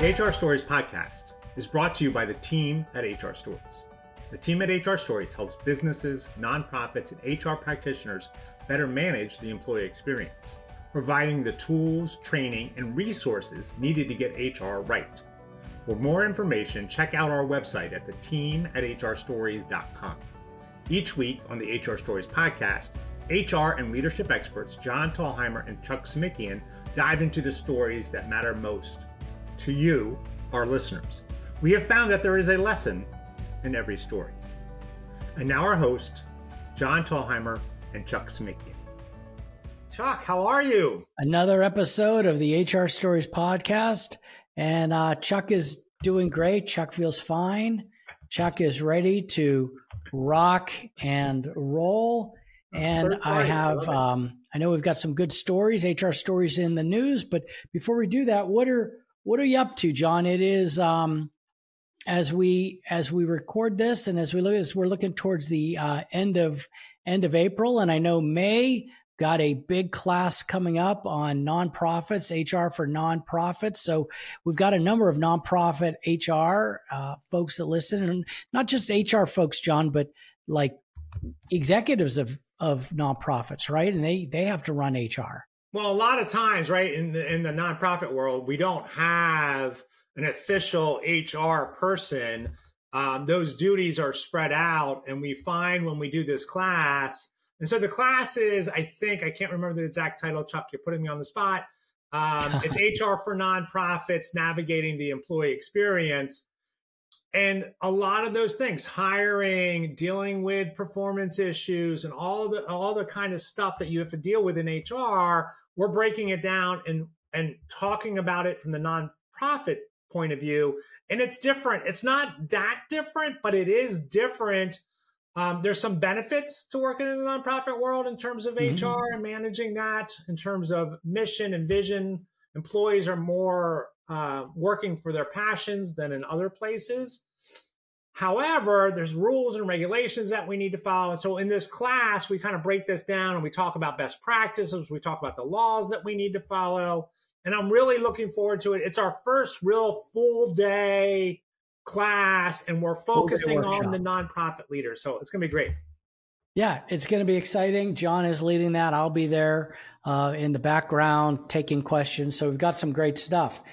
The HR Stories podcast is brought to you by the team at HR Stories. The team at HR Stories helps businesses, nonprofits, and HR practitioners better manage the employee experience, providing the tools, training, and resources needed to get HR right. For more information, check out our website at theteam@hrstories.com. Each week on the HR Stories podcast, HR and leadership experts John Thalheimer and Chuck Simikian dive into the stories that matter most to you, our listeners. We have found that there is a lesson in every story. And now our host, John Thalheimer and Chuck Simikian. Chuck, how are you? Another episode of the HR Stories podcast. And Chuck is doing great. Chuck feels fine. Chuck is ready to rock and roll. And I have, I know we've got some good stories, HR stories in the news. But before we do that, what are you up to, John? It is as we record this, and as we're looking towards the end of April, and I know May got a big class coming up on nonprofits, HR for nonprofits. So we've got a number of nonprofit HR folks that listen, and not just HR folks, John, but like executives of nonprofits, right? And they have to run HR. Well, a lot of times, right, in the nonprofit world, we don't have an official HR person. Those duties are spread out, and we find when we do this class, and so the class is, I can't remember the exact title, Chuck, you're putting me on the spot. It's HR for nonprofits, navigating the employee experience. And a lot of those things, hiring, dealing with performance issues, and all the kind of stuff that you have to deal with in HR, we're breaking it down and talking about it from the nonprofit point of view. And it's different. It's not that different, but it is different. There's some benefits to working in the nonprofit world in terms of HR and managing that, in terms of mission and vision. Employees are more working for their passions than in other places. However, there's rules and regulations that we need to follow. And so in this class, we kind of break this down and we talk about best practices. We talk about the laws that we need to follow. And I'm really looking forward to it. It's our first real full day class, and we're focusing on the nonprofit leaders. So it's going to be great. Yeah, it's going to be exciting. John is leading that. I'll be there in the background taking questions. So we've got some great stuff.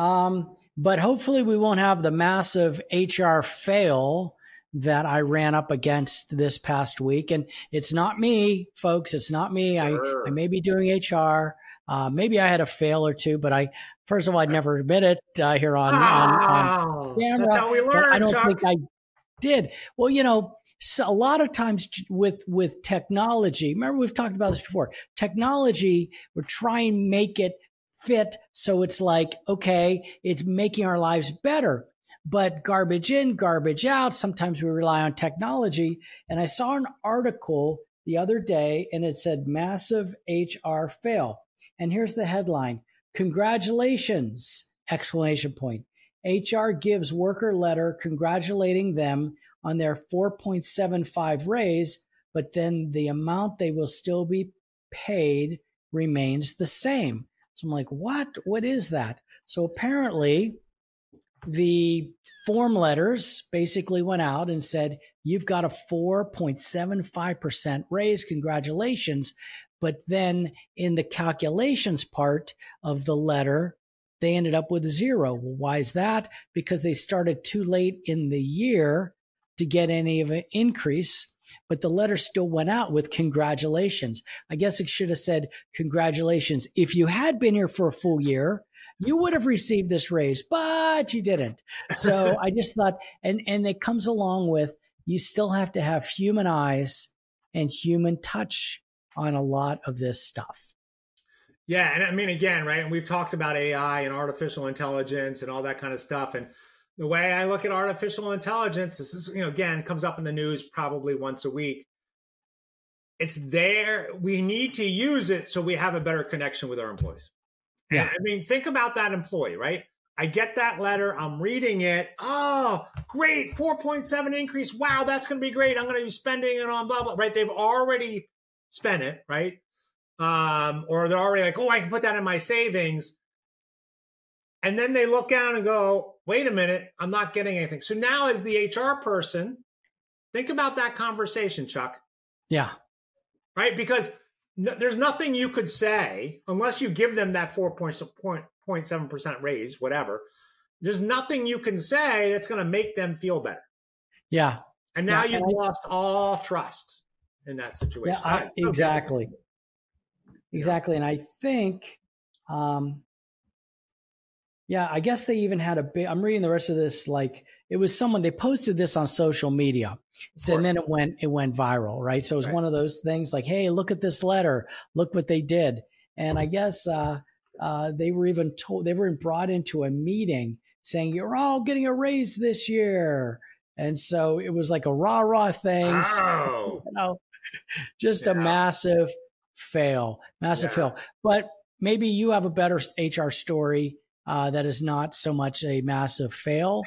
But hopefully we won't have the massive HR fail that I ran up against this past week. And it's not me, folks. It's not me. Sure. I may be doing HR. Maybe I had a fail or two, but first of all, I'd never admit it here on camera. That's how we learn, I don't Chuck. think I did. Well, so a lot of times with technology, remember we've talked about this before, technology, we're trying to make it fit. So it's like, okay, it's making our lives better, but garbage in, garbage out. Sometimes we rely on technology. And I saw an article the other day and it said massive HR fail. And here's the headline: congratulations, ! HR gives worker letter congratulating them on their 4.75 raise, but then the amount they will still be paid remains the same. So I'm like, what? What is that? So apparently the form letters basically went out and said, you've got a 4.75% raise. Congratulations. But then in the calculations part of the letter, they ended up with 0. Well, why is that? Because they started too late in the year to get any of an increase, but the letter still went out with congratulations. I guess it should have said, congratulations. If you had been here for a full year, you would have received this raise, but you didn't. So I just thought, and it comes along with, you still have to have human eyes and human touch on a lot of this stuff. Yeah. And I mean, again, right. And we've talked about AI and artificial intelligence and all that kind of stuff. And the way I look at artificial intelligence, this is, again, comes up in the news probably once a week. It's there. We need to use it so we have a better connection with our employees. Yeah. And I mean, think about that employee, right? I get that letter. I'm reading it. Oh, great. 4.7 increase. Wow, that's going to be great. I'm going to be spending it on blah, blah, right? They've already spent it, right? Or they're already like, oh, I can put that in my savings. And then they look down and go, wait a minute, I'm not getting anything. So now as the HR person, think about that conversation, Chuck. Yeah. Right? Because there's nothing you could say unless you give them that 4.7% raise, whatever. There's nothing you can say that's going to make them feel better. Yeah. And now you've lost all trust in that situation. Yeah, exactly. Exactly. And I think, I guess they even had a big, I'm reading the rest of this, like it was someone, they posted this on social media. So, and then it went viral, right? So it was one of those things like, hey, look at this letter, look what they did. And I guess they were even brought into a meeting saying, you're all getting a raise this year. And so it was like a rah-rah thing. Oh. So, just a massive fail. But maybe you have a better HR story that is not so much a massive fail.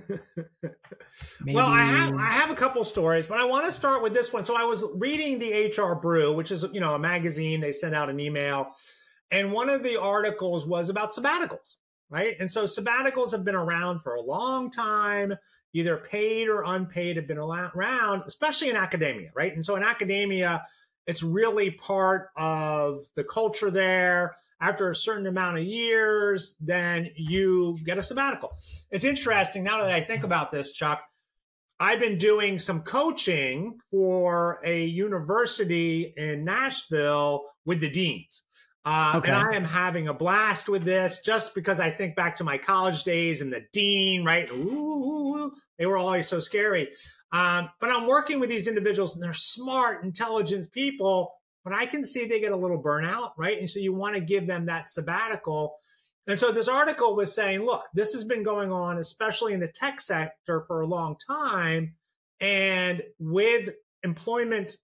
Well, I have a couple stories, but I want to start with this one. So I was reading the HR Brew, which is, a magazine. They send out an email. And one of the articles was about sabbaticals, right? And so sabbaticals have been around for a long time, either paid or unpaid, have been around, especially in academia, right? And so in academia, it's really part of the culture there. After a certain amount of years, then you get a sabbatical. It's interesting, now that I think about this, Chuck, I've been doing some coaching for a university in Nashville with the deans. And I am having a blast with this just because I think back to my college days and the dean, right? Ooh, they were always so scary. But I'm working with these individuals and they're smart, intelligent people, but I can see they get a little burnout, right? And so you want to give them that sabbatical. And so this article was saying, look, this has been going on, especially in the tech sector for a long time. And with employment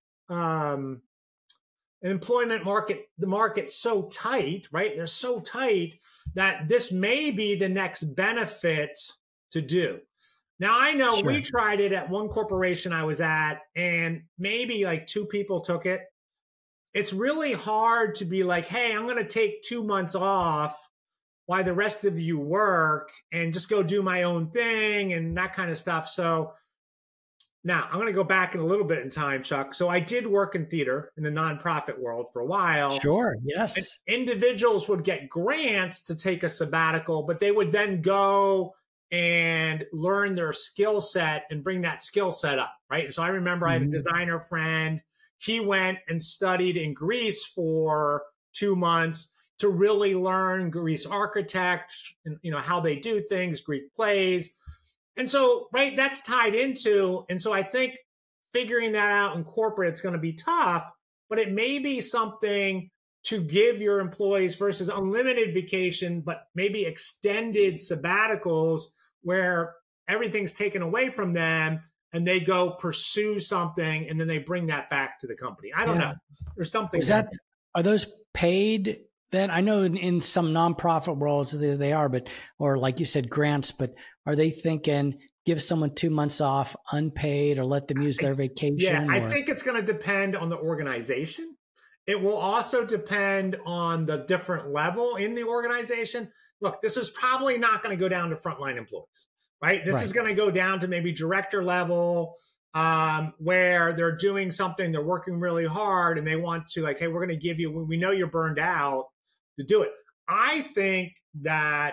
market, the market's so tight, right? They're so tight that this may be the next benefit to do. Now, I know we tried it at one corporation I was at, and maybe like 2 people took it. It's really hard to be like, hey, I'm going to take 2 months off while the rest of you work and just go do my own thing and that kind of stuff. So now I'm going to go back in a little bit in time, Chuck. So I did work in theater in the nonprofit world for a while. Sure. Yes. And individuals would get grants to take a sabbatical, but they would then go and learn their skill set and bring that skill set up. Right. And so I remember I have a designer friend. He went and studied in Greece for 2 months to really learn Greece architecture and, how they do things, Greek plays. And so, right, that's tied into, and so I think figuring that out in corporate, it's going to be tough, but it may be something to give your employees versus unlimited vacation, but maybe extended sabbaticals where everything's taken away from them and they go pursue something and then they bring that back to the company. I don't know. There's something. Are those paid then? I know in some nonprofit worlds they are, or like you said, grants, but are they thinking give someone 2 months off unpaid or let them use their vacation? Yeah, I think it's going to depend on the organization. It will also depend on the different level in the organization. Look, this is probably not going to go down to frontline employees, right? This is going to go down to maybe director level, where they're doing something, they're working really hard and they want to like, hey, we're going to give you, we know you're burned out, to do it. I think that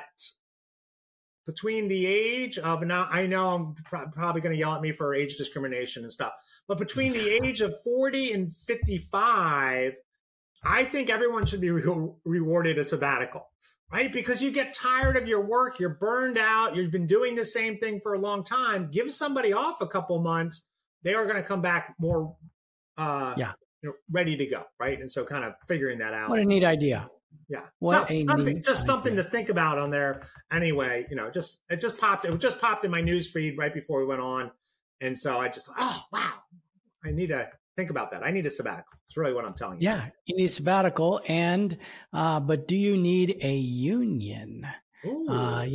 between the age of, now I know I'm probably going to yell at me for age discrimination and stuff, but between the age of 40 and 55, I think everyone should be rewarded a sabbatical, right? Because you get tired of your work, you're burned out, you've been doing the same thing for a long time. Give somebody off a couple months, they are going to come back more ready to go, right? And so kind of figuring that out. What a neat idea. Yeah. Something to think about on there anyway, it just popped in my news feed right before we went on. And so I just, oh, wow, I need to think about that. I need a sabbatical. It's really what I'm telling you. Yeah. You need a sabbatical but do you need a union? I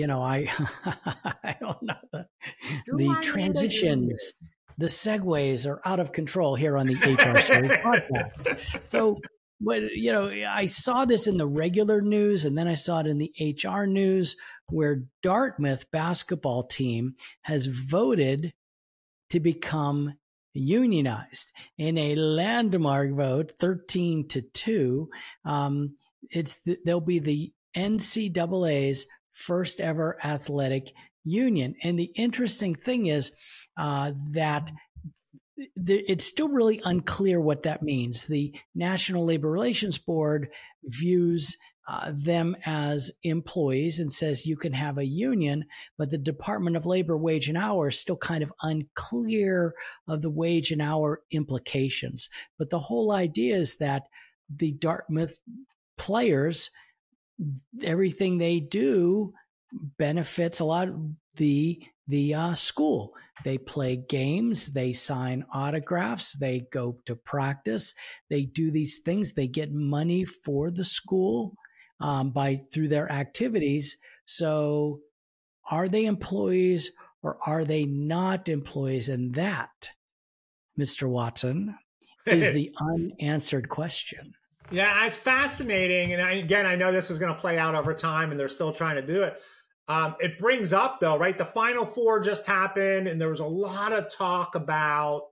don't know. The transitions, the segues are out of control here on the HR Stories podcast. So But, I saw this in the regular news, and then I saw it in the HR news, where Dartmouth basketball team has voted to become unionized in a landmark vote, 13-2. They'll be the NCAA's first ever athletic union. And the interesting thing is that it's still really unclear what that means. The National Labor Relations Board views them as employees and says you can have a union, but the Department of Labor Wage and Hour is still kind of unclear of the wage and hour implications. But the whole idea is that the Dartmouth players, everything they do benefits a lot of the school. They play games, they sign autographs, they go to practice, they do these things, they get money for the school through their activities. So are they employees or are they not employees? And that, Mr. Watson, is the unanswered question. Yeah, it's fascinating. And I know this is going to play out over time and they're still trying to do it. It brings up, though, right? The Final Four just happened, and there was a lot of talk about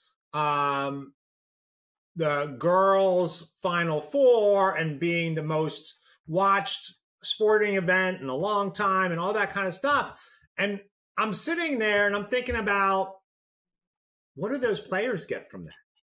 the girls' Final Four and being the most watched sporting event in a long time and all that kind of stuff. And I'm sitting there and I'm thinking about, what do those players get from that?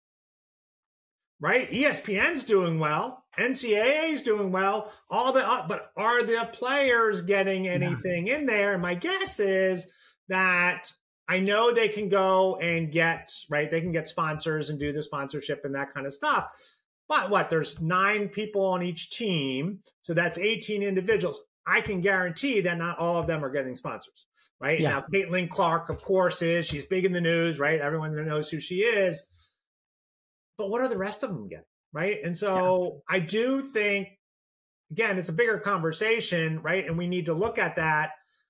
Right? ESPN's doing well. NCAA's doing well. But are the players getting anything in there? And my guess is that I know they can go and get, right? They can get sponsors and do the sponsorship and that kind of stuff. But there's 9 people on each team. So that's 18 individuals. I can guarantee that not all of them are getting sponsors, right? Yeah. Now, Caitlin Clark, of course, she's big in the news, right? Everyone knows who she is. But what are the rest of them getting, right? And so I do think, again, it's a bigger conversation, right? And we need to look at that.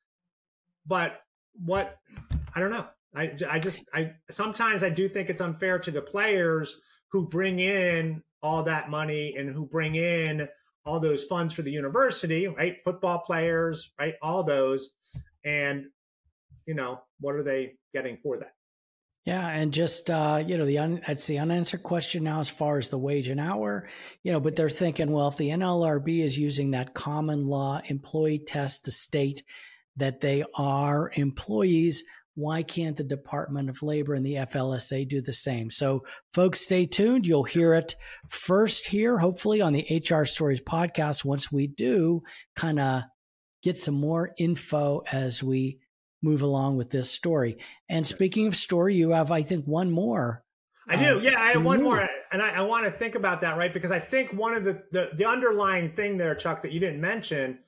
But I don't know. I sometimes I do think it's unfair to the players who bring in all that money and who bring in all those funds for the university, right? Football players, right? All those. And, what are they getting for that? Yeah, and just it's the unanswered question now as far as the wage and hour, but they're thinking, well, if the NLRB is using that common law employee test to state that they are employees, why can't the Department of Labor and the FLSA do the same? So, folks, stay tuned. You'll hear it first here, hopefully, on the HR Stories podcast once we do kind of get some more info as we move along with this story. And speaking of story, you have, I think, one more. I do. Yeah, I have one more. And I want to think about that, right? Because I think one of the underlying thing there, Chuck, that you didn't mention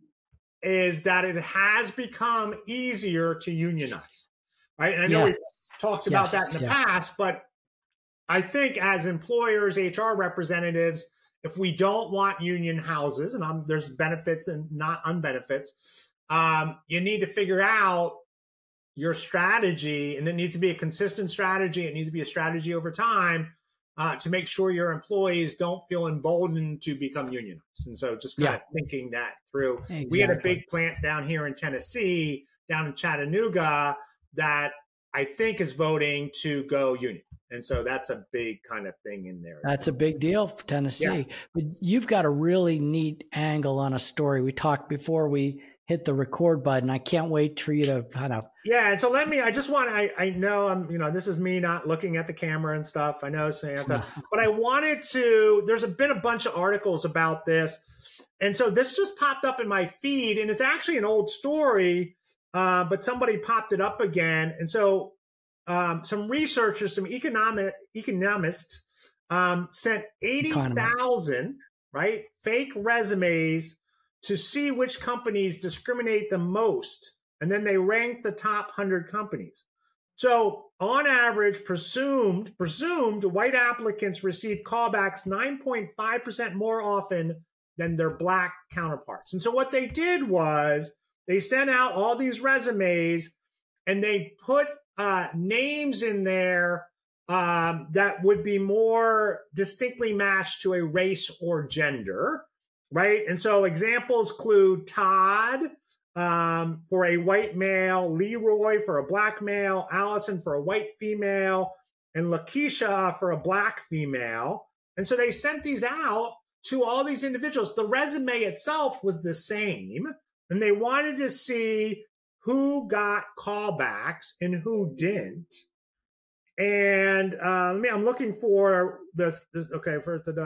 is that it has become easier to unionize, right? And I know we've talked about that in the past, but I think as employers, HR representatives, if we don't want union houses, and there's benefits and not unbenefits, you need to figure out your strategy, and it needs to be a consistent strategy. It needs to be a strategy over time to make sure your employees don't feel emboldened to become unionized. And so just kind of thinking that through. Exactly. We had a big plant down here in Tennessee, down in Chattanooga, that I think is voting to go union. And so that's a big kind of thing in there. That's a big deal for Tennessee. Yeah. But you've got a really neat angle on a story. We talked before we hit the record button. I can't wait for you to kind of. Yeah. And so I know this is me not looking at the camera and stuff. I know, Samantha, but I wanted to, there's been a bunch of articles about this. And so this just popped up in my feed, and it's actually an old story, but somebody popped it up again. And so some researchers, some economists sent 80,000, right, fake resumes to see which companies discriminate the most. And then they ranked the top 100 companies. So on average, presumed white applicants received callbacks 9.5% more often than their black counterparts. And so what they did was they sent out all these resumes and they put names in there that would be more distinctly matched to a race or gender, right? And so examples include Todd for a white male, Leroy for a black male, Allison for a white female, and Lakeisha for a black female. And so they sent these out to all these individuals. The resume itself was the same, and they wanted to see who got callbacks and who didn't. And I'm looking for this. Okay,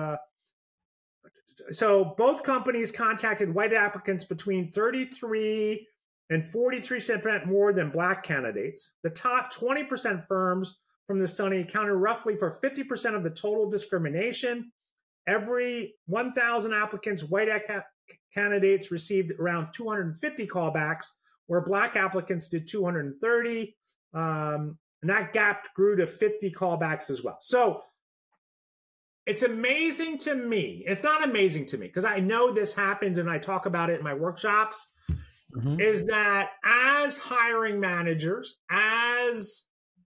so both companies contacted white applicants between 33 and 43% more than black candidates. The top 20% firms from the study accounted roughly for 50% of the total discrimination. Every 1,000 applicants, white candidates received around 250 callbacks, where black applicants did 230. And that gap grew to 50 callbacks as well. So it's amazing to me. It's not amazing to me because I know this happens and I talk about it in my workshops, is that as hiring managers, as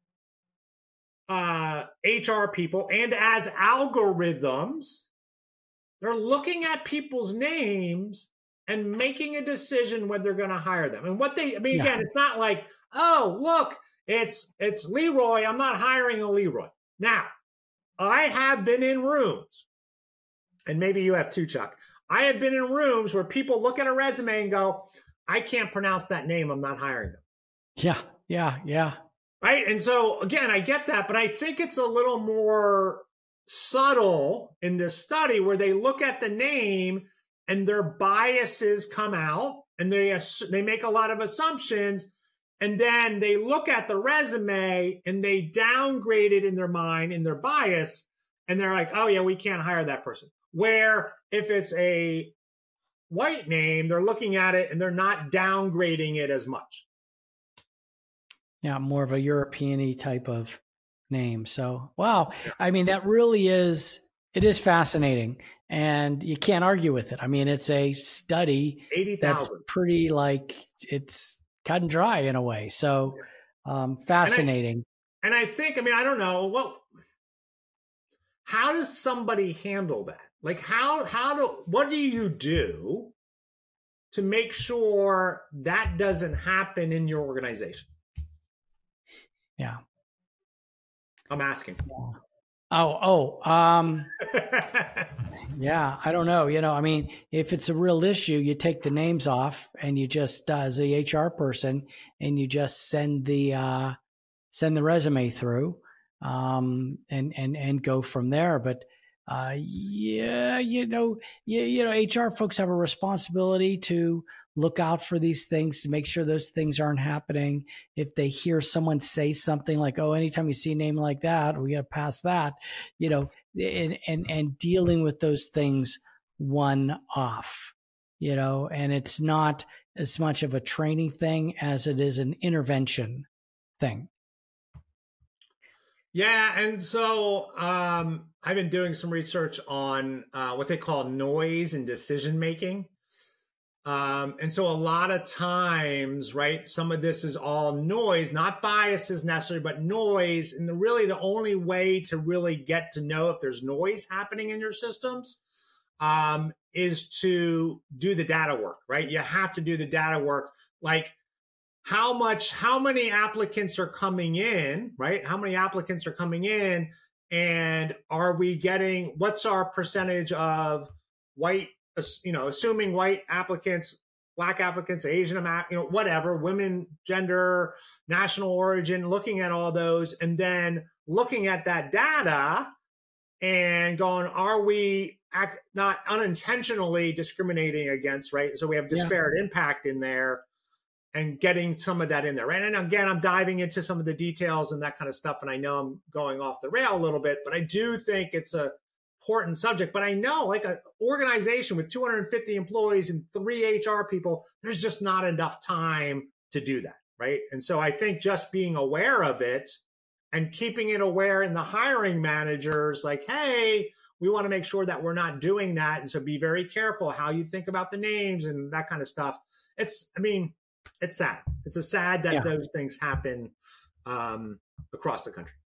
HR people, and as algorithms, they're looking at people's names and making a decision when they're going to hire them. And again, it's not like, oh, look, it's Leroy. I'm not hiring a Leroy. Now, I have been in rooms, and maybe you have too, Chuck. I have been in rooms where people look at a resume and go, I can't pronounce that name. I'm not hiring them. Yeah. Right. And so, again, I get that, but I think it's a little more subtle in this study where they look at the name and their biases come out and they make a lot of assumptions. And then they look at the resume and they downgrade it in their mind, in their bias. And they're like, oh, yeah, we can't hire that person. Where if it's a white name, they're looking at it and they're not downgrading it as much. Yeah, more of a European-y type of name. So, wow. I mean, that really is, it is fascinating. And you can't argue with it. I mean, it's a study 80,000. That's pretty it's cut and dry in a way. So fascinating. And I think, I don't know, how does somebody handle that? Like what do you do to make sure that doesn't happen in your organization? Yeah. I'm asking. Yeah, I don't know. If it's a real issue, you take the names off and you just, as the HR person, and you just send the resume through, and go from there. But HR folks have a responsibility to look out for these things to make sure those things aren't happening. If they hear someone say something like, oh, anytime you see a name like that, we got to pass that, and dealing with those things one off, and it's not as much of a training thing as it is an intervention thing. Yeah. And so I've been doing some research on what they call noise in decision-making. And so a lot of times, right, some of this is all noise, not biases necessarily, but noise. And the only way to really get to know if there's noise happening in your systems is to do the data work, right? You have to do the data work. Like how many applicants are coming in, right? How many applicants are coming in, and what's our percentage of white, assuming white applicants, black applicants, Asian, whatever, women, gender, national origin, looking at all those, and then looking at that data and going, are we not unintentionally discriminating against, right? So we have disparate impact in there and getting some of that in there, right? And again, I'm diving into some of the details and that kind of stuff, and I know I'm going off the rail a little bit, but I do think it's a important subject. But I know, like an organization with 250 employees and 3 HR people, there's just not enough time to do that, right? And so I think just being aware of it and keeping it aware in the hiring managers, like, hey, we want to make sure that we're not doing that. And so be very careful how you think about the names and that kind of stuff. It's sad. It's sad that those things happen across the country.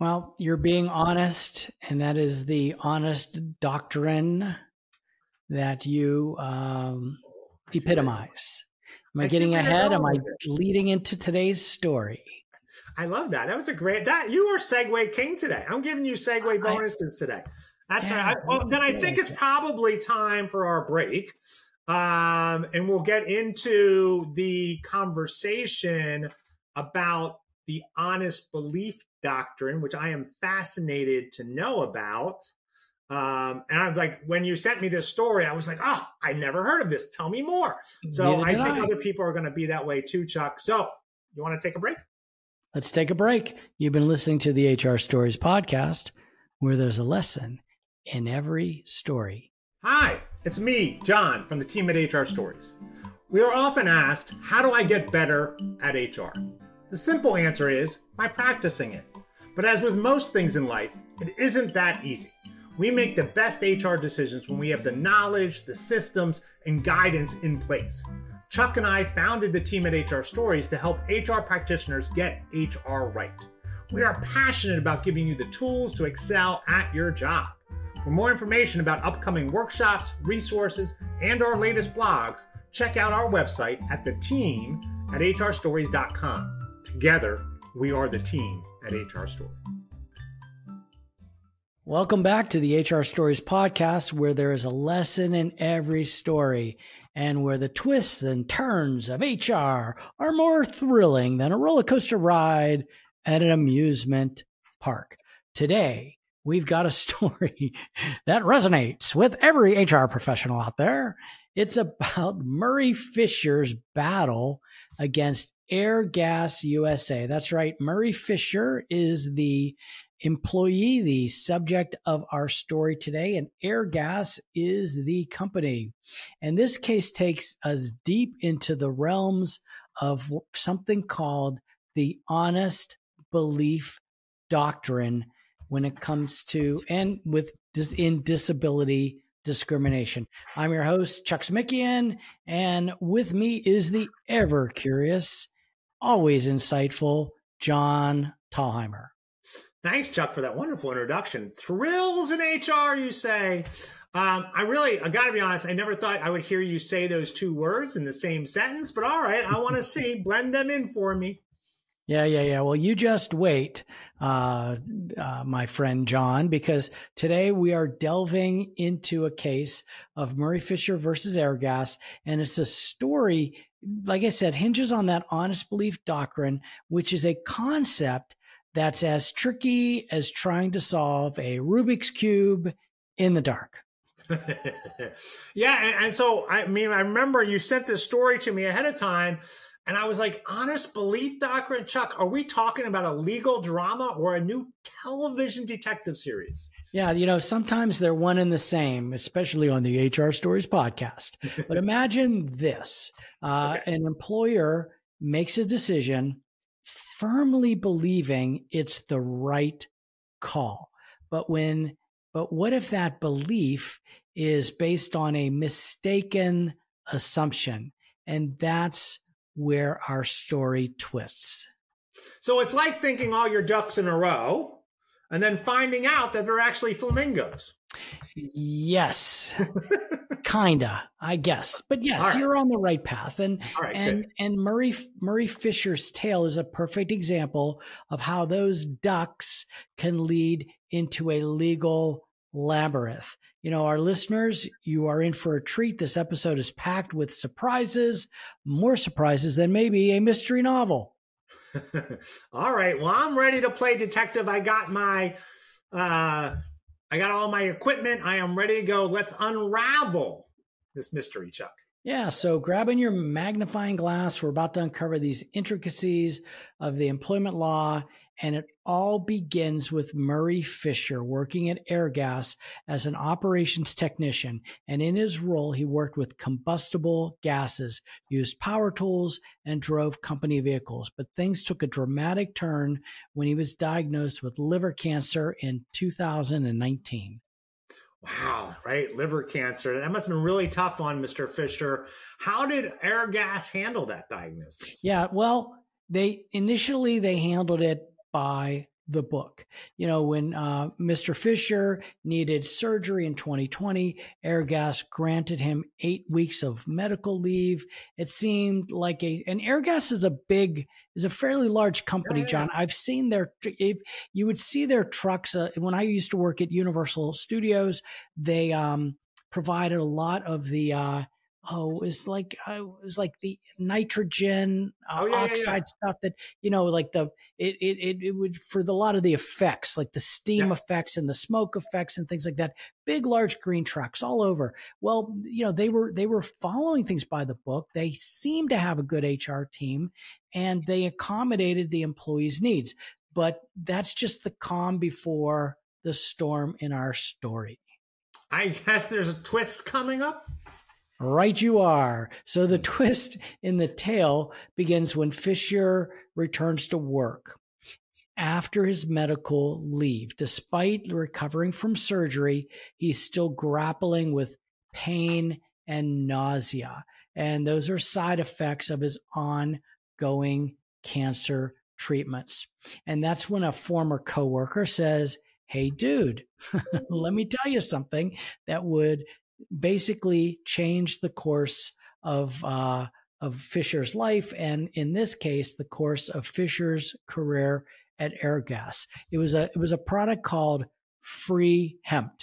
Well, you're being honest, and that is the honest doctrine that you epitomize. Am I getting ahead? Am I leading into today's story? I love that. That was a great, you are Segue King today. I'm giving you Segue bonuses today. That's right. Then I think it's probably time for our break. And we'll get into the conversation about the honest belief doctrine, which I am fascinated to know about. And I'm like, when you sent me this story, I was like, oh, I never heard of this. Tell me more. So I think other people are going to be that way too, Chuck. So you want to take a break? Let's take a break. You've been listening to the HR Stories podcast, where there's a lesson in every story. Hi, it's me, John, from the team at HR Stories. We are often asked, how do I get better at HR? The simple answer is by practicing it. But as with most things in life, it isn't that easy. We make the best HR decisions when we have the knowledge, the systems, and guidance in place. Chuck and I founded the team at HR Stories to help HR practitioners get HR right. We are passionate about giving you the tools to excel at your job. For more information about upcoming workshops, resources, and our latest blogs, check out our website at theteam@hrstories.com. Together, we are the team at HR Stories. Welcome back to the HR Stories podcast, where there is a lesson in every story and where the twists and turns of HR are more thrilling than a roller coaster ride at an amusement park. Today, we've got a story that resonates with every HR professional out there. It's about Murray Fisher's battle against Airgas USA. That's right. Murray Fisher is the employee, the subject of our story today, and Airgas is the company. And this case takes us deep into the realms of something called the honest belief doctrine when it comes to and in disability discrimination. I'm your host, Chuck Smickian, and with me is the ever curious, always insightful John Thalheimer. Thanks, Chuck, for that wonderful introduction. Thrills in HR, you say. I got to be honest, I never thought I would hear you say those two words in the same sentence, but all right, I want to see. Blend them in for me. Yeah. Well, you just wait, my friend John, because today we are delving into a case of Murray Fisher versus Airgas, and it's a story, like I said, hinges on that honest belief doctrine, which is a concept that's as tricky as trying to solve a Rubik's Cube in the dark. Yeah. And so, I remember you sent this story to me ahead of time, and I was like, honest belief doctrine, Chuck, are we talking about a legal drama or a new television detective series? Yeah, sometimes they're one and the same, especially on the HR Stories podcast. But imagine this. Okay. An employer makes a decision firmly believing it's the right call. But what if that belief is based on a mistaken assumption? And that's where our story twists. So it's like thinking all your ducks in a row and then finding out that they're actually flamingos. Yes. Kinda, I guess. But yes, right. You're on the right path. And Murray Fisher's tale is a perfect example of how those ducks can lead into a legal labyrinth. Our listeners, you are in for a treat. This episode is packed with surprises, more surprises than maybe a mystery novel. All right. Well, I'm ready to play detective. I got all my equipment. I am ready to go. Let's unravel this mystery, Chuck. Yeah. So grabbing your magnifying glass, we're about to uncover these intricacies of the employment law. And it all begins with Murray Fisher working at Airgas as an operations technician. And in his role, he worked with combustible gases, used power tools, and drove company vehicles. But things took a dramatic turn when he was diagnosed with liver cancer in 2019. Wow, right? Liver cancer. That must have been really tough on Mr. Fisher. How did Airgas handle that diagnosis? Yeah, well, they handled it by the book. You know, when Mr. Fisher needed surgery in 2020, Airgas granted him 8 weeks of medical leave. It seemed like and Airgas is a fairly large company, John. I've seen you would see their trucks. When I used to work at Universal Studios, they provided a lot of the it was like the nitrogen oxide stuff that, you know, like it would, for a lot of the effects, like the steam effects and the smoke effects and things like that. Big, large green trucks all over. Well, you know, they were following things by the book. They seemed to have a good HR team, and they accommodated the employees' needs. But that's just the calm before the storm in our story. I guess there's a twist coming up. Right you are. So the twist in the tale begins when Fisher returns to work after his medical leave. Despite recovering from surgery, he's still grappling with pain and nausea. And those are side effects of his ongoing cancer treatments. And that's when a former coworker says, "Hey, dude, let me tell you something that would basically change the course of Fisher's life, and in this case, the course of Fisher's career at Airgas." It was a product called Free Hemp.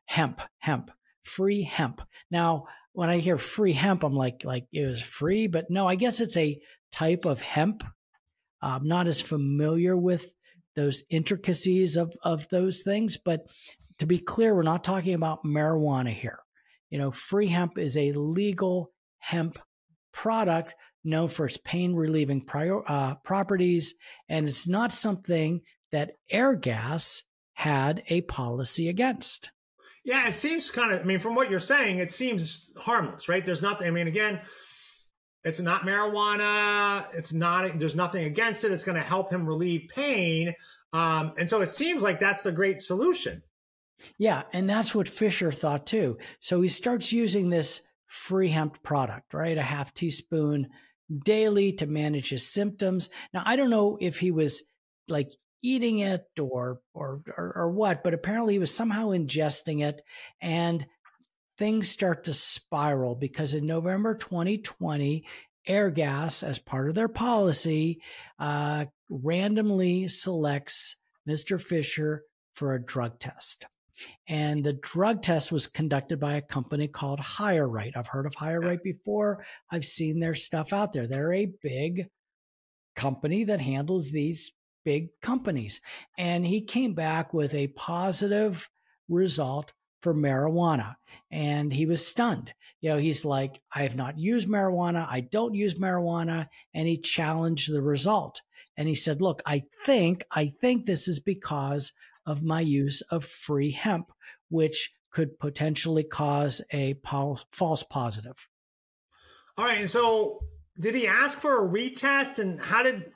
Free Hemp. Now, when I hear free hemp, I'm like it was free, but no, I guess it's a type of hemp. I'm not as familiar with those intricacies of those things, but to be clear, we're not talking about marijuana here. You know, Free Hemp is a legal hemp product known for its pain-relieving properties, and it's not something that Airgas had a policy against. Yeah, it seems kind of, I mean, from what you're saying, it seems harmless, right? There's nothing, I mean, again, it's not marijuana. There's nothing against it. It's going to help him relieve pain. And so it seems like that's the great solution. Yeah, and that's what Fisher thought too. So he starts using this Free Hemp product, right? A half teaspoon daily to manage his symptoms. Now, I don't know if he was like eating it or what, but apparently he was somehow ingesting it, and things start to spiral because in November 2020, Airgas, as part of their policy, randomly selects Mr. Fisher for a drug test. And the drug test was conducted by a company called HireRight. I've heard of HireRight before. I've seen their stuff out there. They're a big company that handles these big companies. And he came back with a positive result for marijuana. And he was stunned. You know, he's like, I have not used marijuana. I don't use marijuana. And he challenged the result. And he said, look, I think this is because of my use of free hemp, which could potentially cause a false positive. All right. And so did he ask for a retest, and how did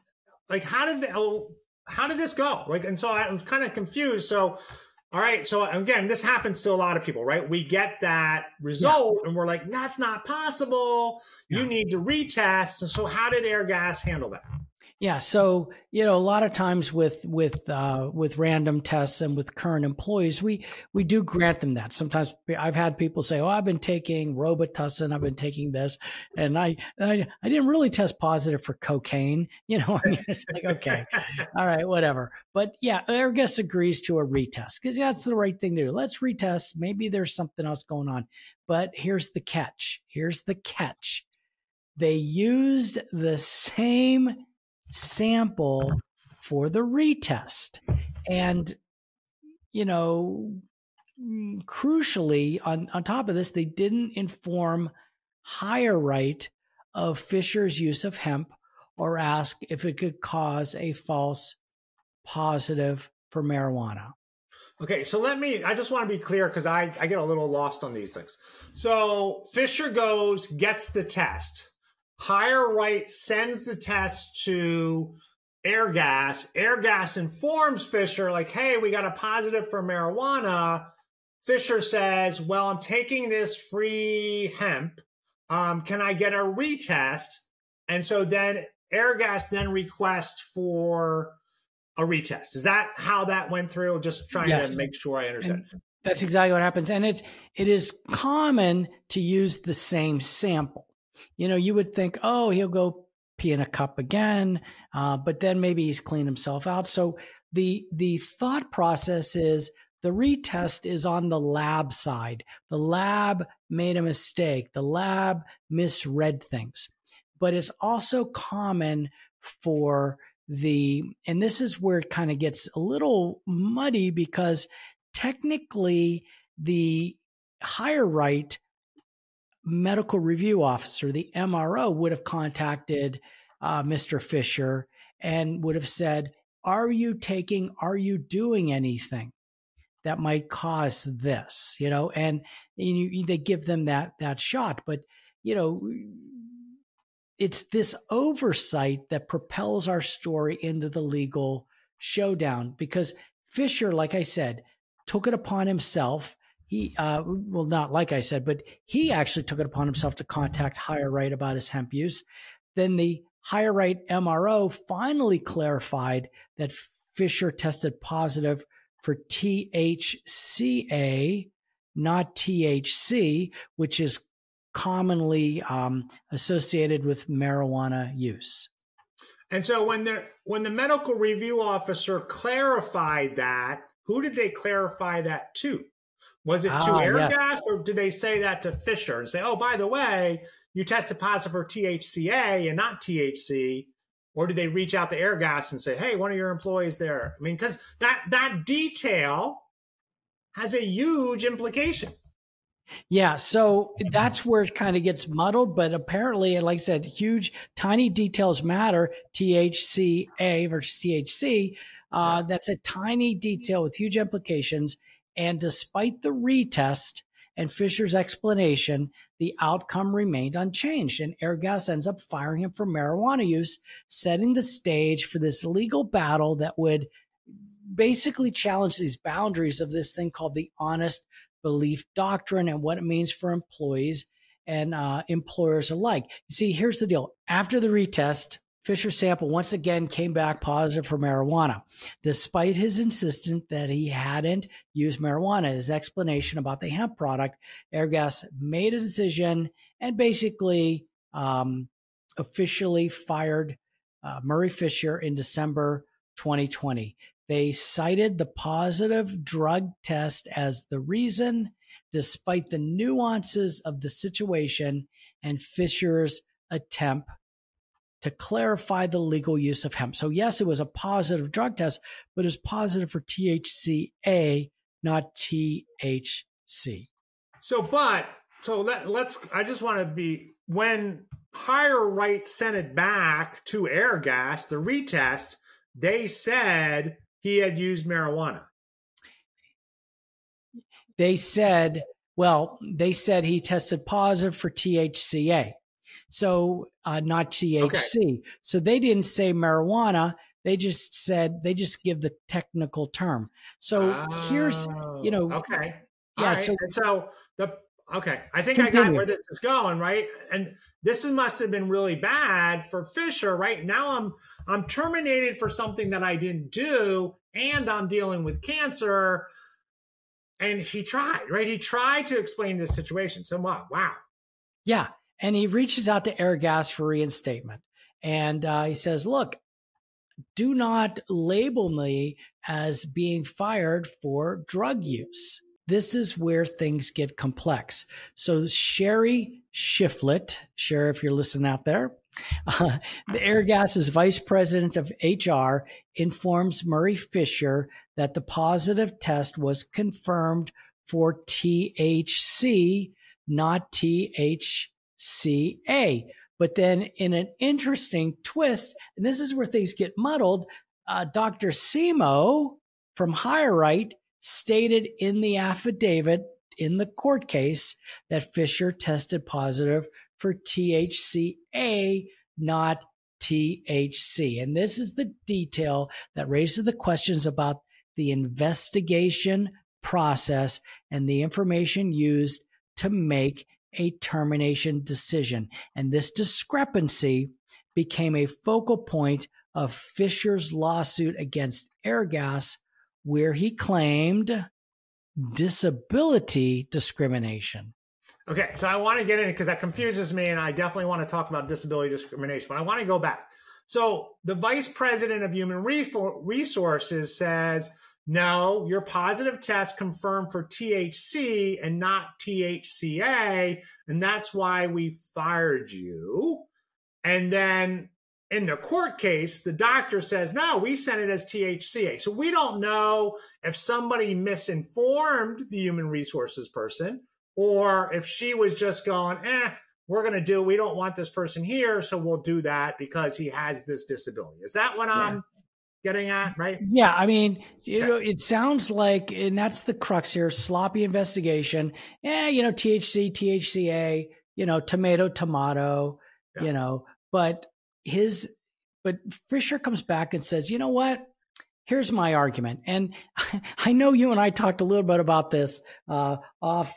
this go? Like, and so I'm kind of confused. So, all right. So again, this happens to a lot of people, right? We get that result and we're like, that's not possible. You need to retest. And so how did Airgas handle that? Yeah. So, you know, a lot of times with random tests and with current employees, we do grant them that. Sometimes I've had people say, oh, I've been taking Robitussin, I've been taking this, and I didn't really test positive for cocaine. You know, I mean, it's like, okay, all right, whatever. But yeah, Airgas agrees to a retest because that's the right thing to do. Let's retest. Maybe there's something else going on. But here's the catch. They used the same sample for the retest. And, you know, crucially, on top of this, they didn't inform HireRight of Fisher's use of hemp or ask if it could cause a false positive for marijuana. Okay, so I just want to be clear because I get a little lost on these things. So Fisher gets the test. HireRight sends the test to Airgas. Airgas informs Fisher, like, hey, we got a positive for marijuana. Fisher says, well, I'm taking this free hemp. Can I get a retest? And so then Airgas then requests for a retest. Is that how that went through? Just trying to make sure I understand. And that's exactly what happens. And it is common to use the same sample. You would think, oh, he'll go pee in a cup again, but then maybe he's cleaned himself out. So the thought process is the retest is on the lab side. The lab made a mistake. The lab misread things. But it's also common for and this is where it kind of gets a little muddy, because technically the higher right medical review officer, the MRO, would have contacted Mr. Fisher and would have said, are you doing anything that might cause this, and they give them that shot. But, it's this oversight that propels our story into the legal showdown, because Fisher, like I said, took it upon himself. He, not like I said, but he actually took it upon himself to contact higher right about his hemp use. Then the higher right MRO finally clarified that Fisher tested positive for THCA, not THC, which is commonly associated with marijuana use. And so when the medical review officer clarified that, who did they clarify that to? Was it to Airgas, or did they say that to Fisher and say, oh, by the way, you tested positive for THCA and not THC? Or did they reach out to Airgas and say, hey, one of your employees there? I mean, because that detail has a huge implication. Yeah, so that's where it kind of gets muddled. But apparently, like I said, tiny details matter. THCA versus THC, that's a tiny detail with huge implications. And despite the retest and Fisher's explanation, the outcome remained unchanged. And Airgas ends up firing him for marijuana use, setting the stage for this legal battle that would basically challenge these boundaries of this thing called the honest belief doctrine and what it means for employees and employers alike. You see, here's the deal. After the retest, Fisher's sample once again came back positive for marijuana, despite his insistence that he hadn't used marijuana. His explanation about the hemp product, Airgas made a decision and basically officially fired Murray Fisher in December 2020. They cited the positive drug test as the reason, despite the nuances of the situation and Fisher's attempt to clarify the legal use of hemp. So yes, it was a positive drug test, but it was positive for THCA, not THC. I just want to be, when higher right sent it back to Airgas, the retest, they said he had used marijuana. They said he tested positive for THCA. So not THC. Okay. So they didn't say marijuana. They just give the technical term. So here's, okay. Yeah. Right. I think I got where this is going, right? And this must have been really bad for Fisher, right? Now I'm terminated for something that I didn't do, and I'm dealing with cancer. And he tried, right? He tried to explain this situation. So wow. Yeah. And he reaches out to Airgas for reinstatement. And he says, look, do not label me as being fired for drug use. This is where things get complex. So Sherry Shiflett, Sherry, if you're listening out there, the Airgas's vice president of HR informs Murray Fisher that the positive test was confirmed for THC, not THCA. But then in an interesting twist, and this is where things get muddled, Dr. Simo from Higher Right stated in the affidavit in the court case that Fisher tested positive for THCA, not THC. And this is the detail that raises the questions about the investigation process and the information used to make a termination decision. And this discrepancy became a focal point of Fisher's lawsuit against Airgas, where he claimed disability discrimination. Okay, so I want to get in because that confuses me, and I definitely want to talk about disability discrimination, but I want to go back. So the vice president of human resources says, no, your positive test confirmed for THC and not THCA, and that's why we fired you. And then in the court case, the doctor says, no, we sent it as THCA. So we don't know if somebody misinformed the human resources person or if she was just going, we don't want this person here, so we'll do that because he has this disability. Is that what I'm getting at, right? Yeah, I mean, it sounds like, and that's the crux here, sloppy investigation. THC, THCA, tomato, but Fisher comes back and says, you know what? Here's my argument. And I know you and I talked a little bit about this off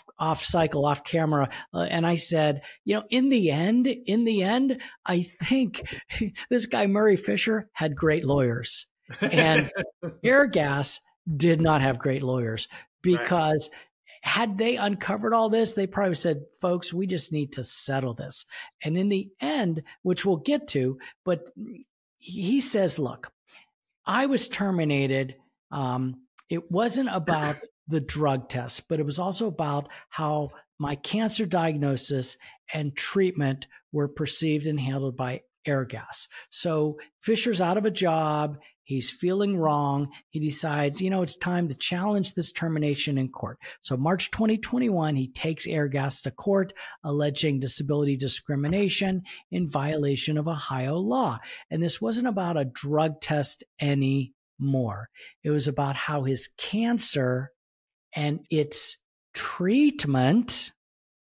camera. And I said, in the end, I think this guy, Murray Fisher, had great lawyers. And Airgas did not have great lawyers because had they uncovered all this, they probably said, folks, we just need to settle this. And in the end, which we'll get to, but he says, look, I was terminated. It wasn't about the drug test, but it was also about how my cancer diagnosis and treatment were perceived and handled by Airgas. So Fisher's out of a job. He's feeling wrong. He decides, it's time to challenge this termination in court. So March 2021, he takes Airgas to court, alleging disability discrimination in violation of Ohio law. And this wasn't about a drug test anymore. It was about how his cancer and its treatment,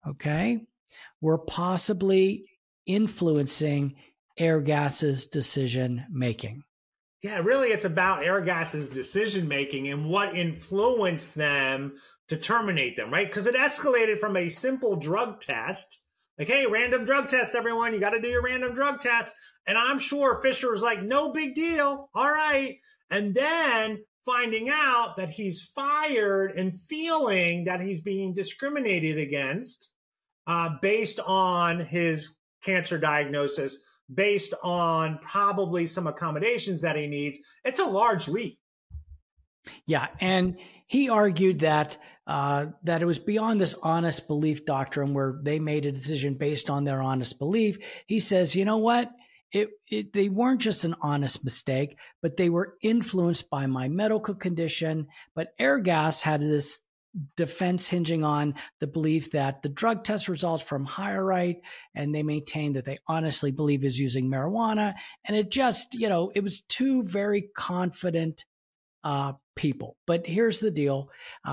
were possibly influencing Airgas's decision making. Yeah, really, it's about Airgas's decision making and what influenced them to terminate them, right? Because it escalated from a simple drug test, like, hey, random drug test, everyone, you got to do your random drug test. And I'm sure Fisher was like, no big deal. All right. And then finding out that he's fired and feeling that he's being discriminated against based on his cancer diagnosis, based on probably some accommodations that he needs. It's a large leap. Yeah. And he argued that it was beyond this honest belief doctrine where they made a decision based on their honest belief. He says, you know what? They weren't just an honest mistake, but they were influenced by my medical condition. But Airgas had this defense hinging on the belief that the drug test results from HireRight, and they maintained that they honestly believe is using marijuana. And it just, it was two very confident people. But here's the deal.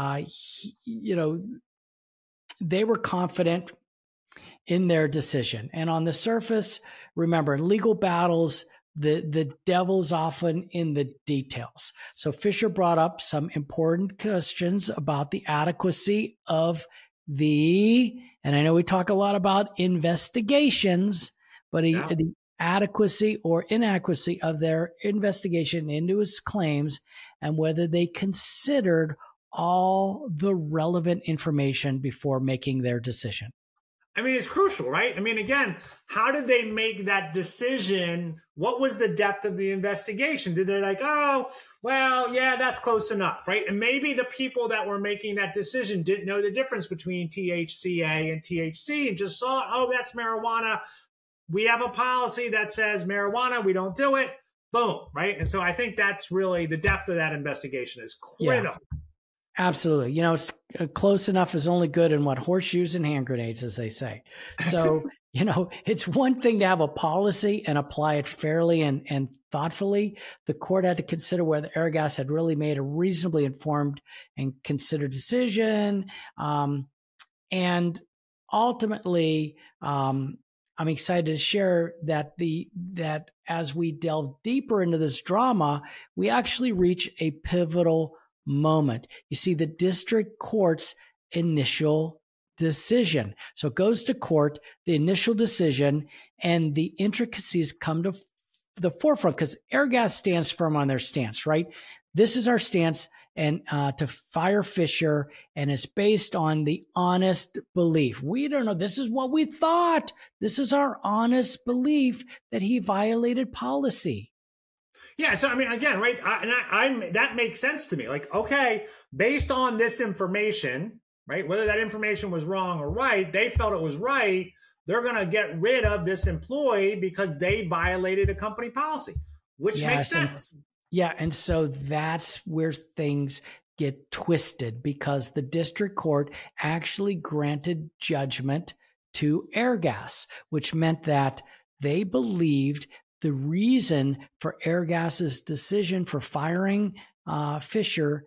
They were confident in their decision. And on the surface, remember, in legal battles, the devil's often in the details. So Fisher brought up some important questions about the adequacy of and I know we talk a lot about investigations, but the adequacy or inadequacy of their investigation into his claims and whether they considered all the relevant information before making their decision. I mean, it's crucial, right? I mean, again, how did they make that decision? What was the depth of the investigation? Did they like, oh, well, yeah, that's close enough, right? And maybe the people that were making that decision didn't know the difference between THCA and THC and just saw, oh, that's marijuana. We have a policy that says marijuana, we don't do it. Boom, right? And so I think that's really the depth of that investigation is critical. Yeah. Absolutely. It's close enough is only good in what horseshoes and hand grenades, as they say. So, it's one thing to have a policy and apply it fairly and thoughtfully. The court had to consider whether Airgas had really made a reasonably informed and considered decision. And ultimately, I'm excited to share that as we delve deeper into this drama, we actually reach a pivotal moment. You see, the district court's initial decision. So it goes to court, the initial decision, and the intricacies come to the forefront because Airgas stands firm on their stance, right? This is our stance, and to fire Fisher, and it's based on the honest belief. We don't know. This is what we thought. This is our honest belief that he violated policy. Yeah. So, I mean, again, right. That makes sense to me. Like, okay, based on this information, right, whether that information was wrong or right, they felt it was right. They're going to get rid of this employee because they violated a company policy, which makes sense. And so that's where things get twisted because the district court actually granted judgment to Airgas, which meant that they believed the reason for Airgas's decision for firing Fisher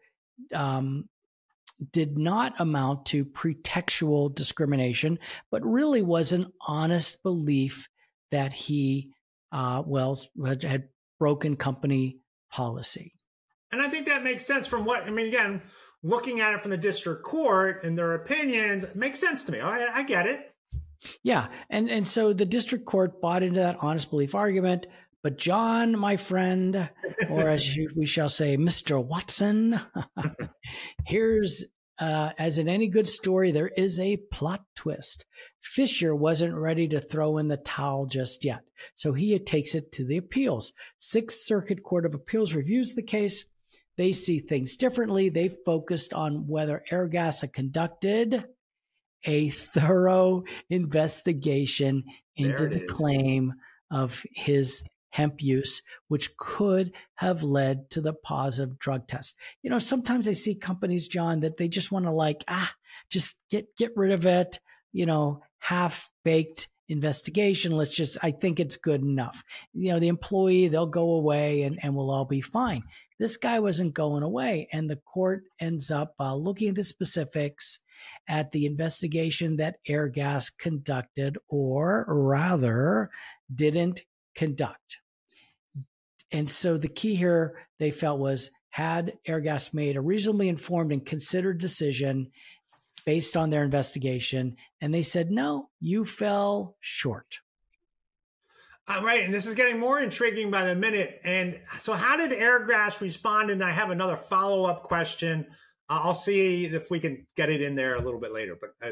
did not amount to pretextual discrimination, but really was an honest belief that he had broken company policy. And I think that makes sense from again, looking at it from the district court and their opinions, it makes sense to me. All right, I get it. Yeah. And so the district court bought into that honest belief argument. But John, my friend, or as we shall say, Mr. Watson, here's, as in any good story, there is a plot twist. Fisher wasn't ready to throw in the towel just yet, so he takes it to the appeals. Sixth Circuit Court of Appeals reviews the case. They see things differently. They focused on whether Airgas had conducted a thorough investigation into the claim of his hemp use, which could have led to the positive drug test. You know, sometimes I see companies, John, that they just want to just get rid of it, half-baked investigation. I think it's good enough. The employee, they'll go away and we'll all be fine. This guy wasn't going away. And the court ends up looking at the specifics at the investigation that Airgas conducted, or rather didn't conduct. And so the key here they felt was, had Airgas made a reasonably informed and considered decision based on their investigation? And they said, no, you fell short. Right. And this is getting more intriguing by the minute. And so how did Airgas respond? And I have another follow-up question. I'll see if we can get it in there a little bit later. But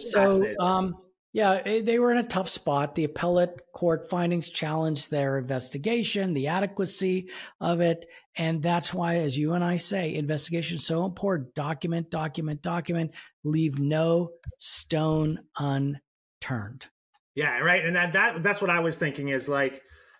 they were in a tough spot. The appellate court findings challenged their investigation, the adequacy of it. And that's why, as you and I say, investigation is so important. Document, leave no stone unturned. Yeah, right. And that's what I was thinking is like,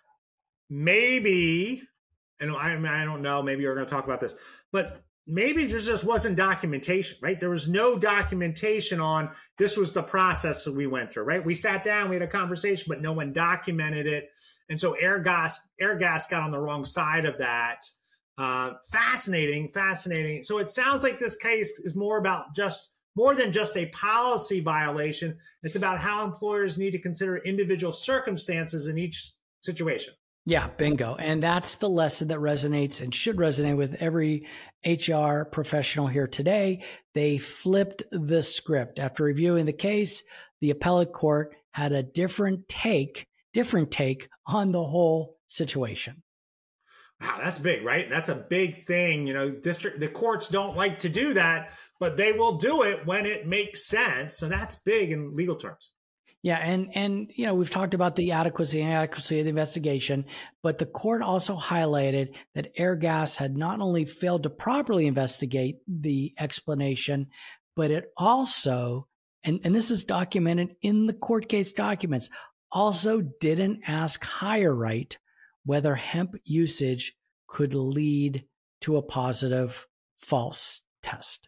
maybe, and I don't know, maybe we're going to talk about this, but maybe there just wasn't documentation, right? There was no documentation on this was the process that we went through, right? We sat down, we had a conversation, but no one documented it. And so Airgas got on the wrong side of that. Fascinating. So it sounds like this case is more than just a policy violation. It's about how employers need to consider individual circumstances in each situation. Yeah, bingo. And that's the lesson that resonates and should resonate with every HR professional here today. They flipped the script. After reviewing the case, the appellate court had a different take on the whole situation. Wow, that's big, right? That's a big thing. The courts don't like to do that, but they will do it when it makes sense. So that's big in legal terms. Yeah, and we've talked about the adequacy of the investigation, but the court also highlighted that Airgas had not only failed to properly investigate the explanation, but it also, and this is documented in the court case documents, also didn't ask HireRight whether hemp usage could lead to a positive false test.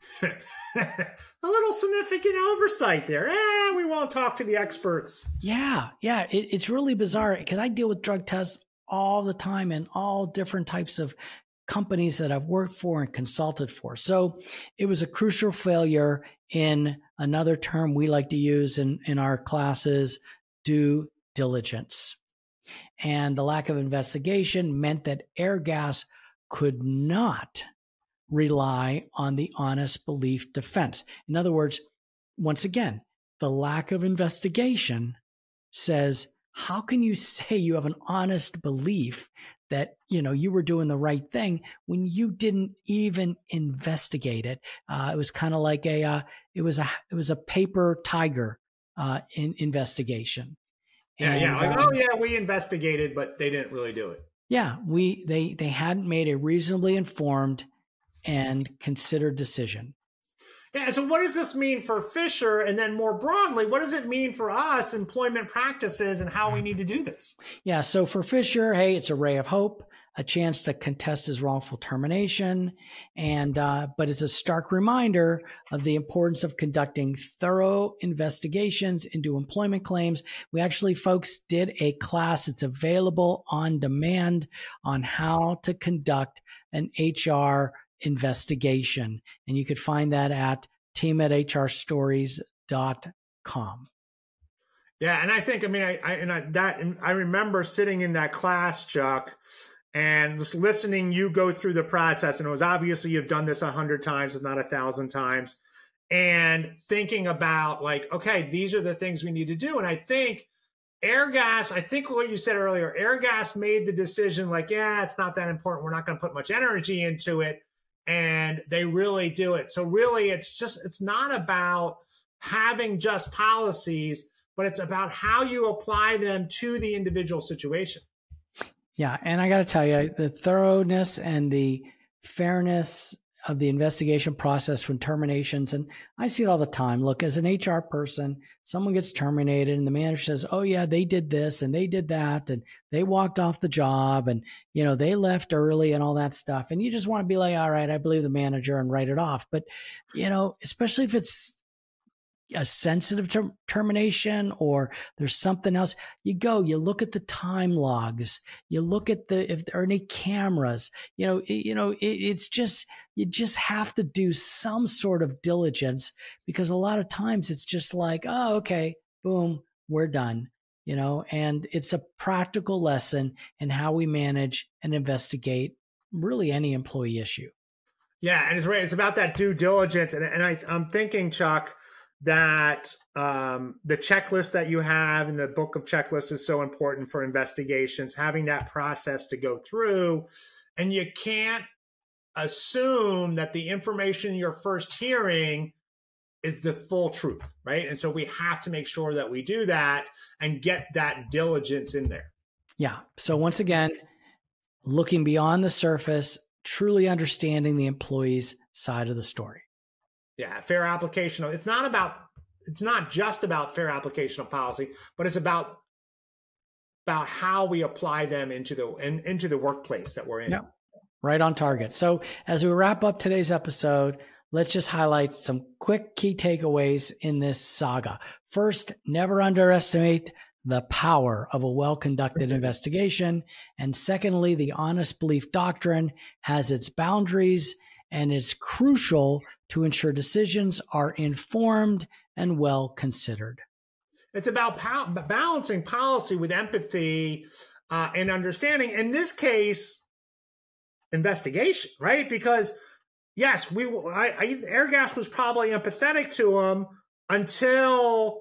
A little significant oversight there. We won't talk to the experts. Yeah. It's really bizarre because I deal with drug tests all the time in all different types of companies that I've worked for and consulted for. So it was a crucial failure in another term we like to use in our classes, due diligence. And the lack of investigation meant that Airgas could not rely on the honest belief defense. In other words, once again, the lack of investigation says, how can you say you have an honest belief that, you were doing the right thing when you didn't even investigate it? It was kind of like it was a paper tiger investigation. And, we investigated, but they didn't really do it. Yeah, they hadn't made a reasonably informed and considered decision. Yeah. So what does this mean for Fisher? And then more broadly, what does it mean for us, employment practices, and how we need to do this? Yeah. So for Fisher, hey, it's a ray of hope, a chance to contest his wrongful termination. But it's a stark reminder of the importance of conducting thorough investigations into employment claims. We actually, folks, did a class. It's available on demand on how to conduct an HR investigation. And you could find that at team@hrstories.com. Yeah. And I think, I remember sitting in that class, Chuck, and just listening you go through the process. And it was obviously you've done this 100 times, if not 1,000 times, and thinking about okay, these are the things we need to do. And I think Airgas, I think what you said earlier, Airgas made the decision it's not that important. We're not going to put much energy into it. And they really do it. So really, it's not about having just policies, but it's about how you apply them to the individual situation. Yeah. And I got to tell you, the thoroughness and the fairness of the investigation process from terminations, and I see it all the time. Look, as an HR person, someone gets terminated and the manager says, oh yeah, they did this and they did that and they walked off the job and, they left early and all that stuff. And you just want to be like, all right, I believe the manager and write it off. But, especially if it's a sensitive termination or there's something else, you look at the time logs, you look at if there are any cameras, it's just, you just have to do some sort of diligence, because a lot of times it's just like, oh, okay, boom, we're done, and it's a practical lesson in how we manage and investigate really any employee issue. Yeah. And it's about that due diligence. And I'm thinking, Chuck, that the checklist that you have in the book of checklists is so important for investigations, having that process to go through. And you can't assume that the information you're first hearing is the full truth, right? And so we have to make sure that we do that and get that diligence in there. Yeah. So once again, looking beyond the surface, truly understanding the employee's side of the story. Yeah, fair application. It's not just about fair application of policy, but it's about how we apply them into the workplace that we're in. Yeah, right on target. So as we wrap up today's episode, let's just highlight some quick key takeaways in this saga. First, never underestimate the power of a well-conducted investigation. And secondly, the honest belief doctrine has its boundaries, and it's crucial to ensure decisions are informed and well considered. It's about balancing policy with empathy and understanding. In this case, investigation, right? Because yes, Airgas was probably empathetic to him until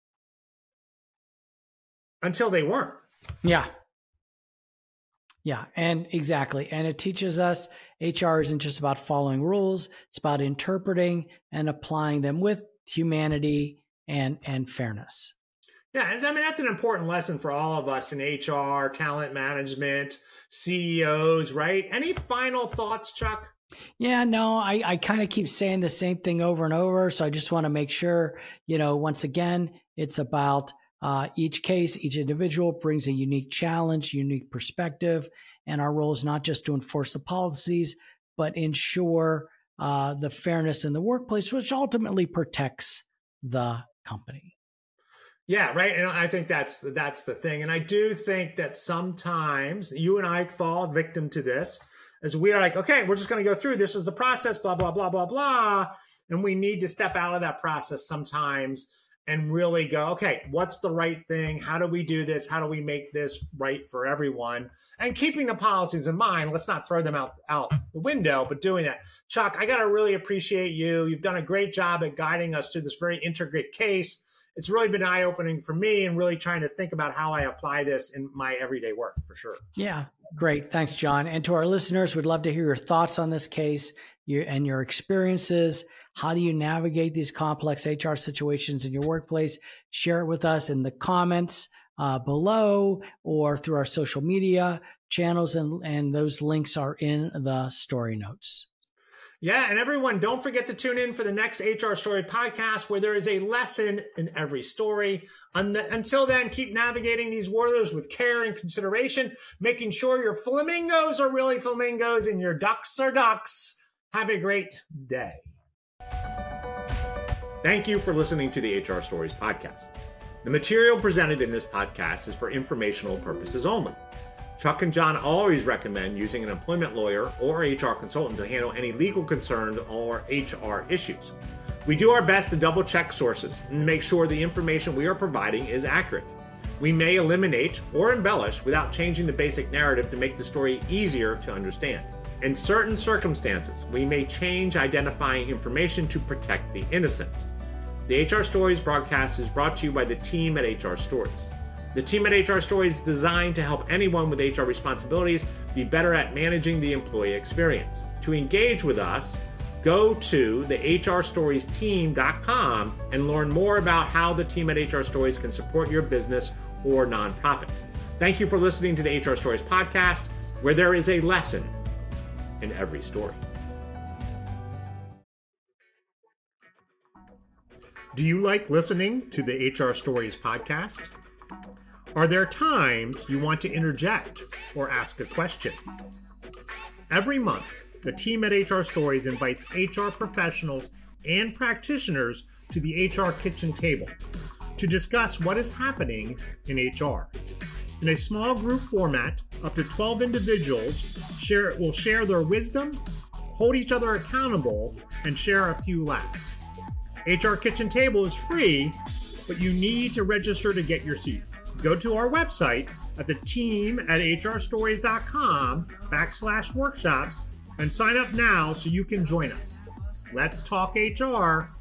they weren't. Yeah. Yeah, and exactly. And it teaches us HR isn't just about following rules. It's about interpreting and applying them with humanity and fairness. Yeah, that's an important lesson for all of us in HR, talent management, CEOs, right? Any final thoughts, Chuck? Yeah, no, I kind of keep saying the same thing over and over. So I just want to make sure, once again, it's about each case, each individual brings a unique challenge, unique perspective, and our role is not just to enforce the policies, but ensure the fairness in the workplace, which ultimately protects the company. Yeah, right. And I think that's the thing. And I do think that sometimes you and I fall victim to this, as we are like, okay, we're just going to go through. This is the process, blah, blah, blah, blah, blah. And we need to step out of that process sometimes and really go, okay, what's the right thing? How do we do this? How do we make this right for everyone? And keeping the policies in mind, let's not throw them out the window, but doing that. Chuck, I got to really appreciate you. You've done a great job at guiding us through this very intricate case. It's really been eye-opening for me and really trying to think about how I apply this in my everyday work, for sure. Yeah, great. Thanks, John. And to our listeners, we'd love to hear your thoughts on this case and your experiences. How do you navigate these complex HR situations in your workplace? Share it with us in the comments below or through our social media channels, and those links are in the story notes. Yeah, and everyone, don't forget to tune in for the next HR Story podcast, where there is a lesson in every story. Until then, keep navigating these waters with care and consideration, making sure your flamingos are really flamingos and your ducks are ducks. Have a great day. Thank you for listening to the HR Stories podcast. The material presented in this podcast is for informational purposes only. Chuck and John always recommend using an employment lawyer or HR consultant to handle any legal concerns or HR issues. We do our best to double check sources and make sure the information we are providing is accurate. We may eliminate or embellish without changing the basic narrative to make the story easier to understand. In certain circumstances, we may change identifying information to protect the innocent. The HR Stories broadcast is brought to you by the team at HR Stories. The team at HR Stories is designed to help anyone with HR responsibilities be better at managing the employee experience. To engage with us, go to the hrstoriesteam.com and learn more about how the team at HR Stories can support your business or nonprofit. Thank you for listening to the HR Stories podcast, where there is a lesson in every story. Do you like listening to the HR Stories podcast? Are there times you want to interject or ask a question? Every month, the team at HR Stories invites HR professionals and practitioners to the HR kitchen table to discuss what is happening in HR. In a small group format, up to 12 individuals will share their wisdom, hold each other accountable, and share a few laughs. HR Kitchen Table is free, but you need to register to get your seat. Go to our website at the team at hrstories.com/workshops and sign up now so you can join us. Let's talk HR.